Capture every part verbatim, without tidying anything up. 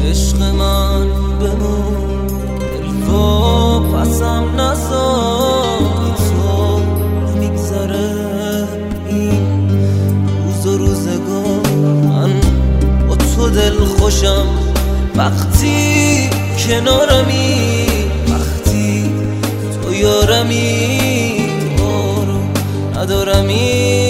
عشق من بمون دلفو پسم نزار، بی تو نمیگذره این روز و روزگار. من با تو دل خوشم وقتی کنارمی، وقتی تو یارمی بارو ندارمی.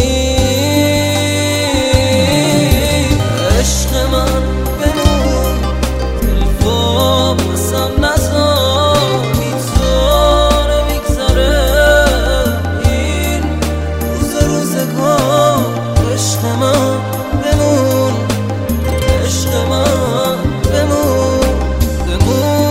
عشق من بمون دلفو پسم نزار، بی تو نمیگذره این روز و روزگار. عشق من بمون، عشق من بمون بمون.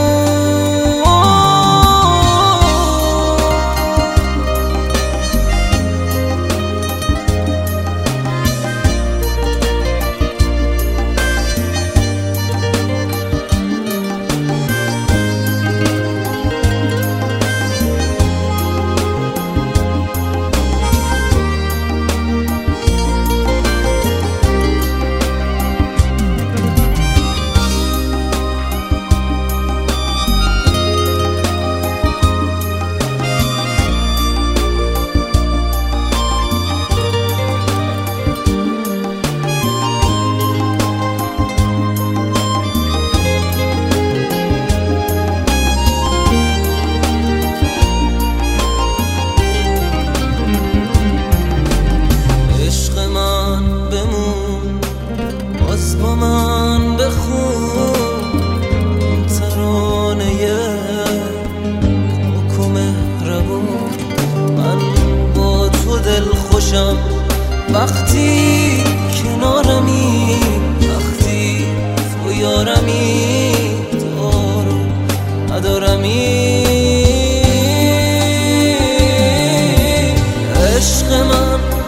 با من بخون این ترانه پاک و مهربون. من با تو دل خوشم وقتی کنارمی، وقتی تو یارمی دارو ندارمی. عشق من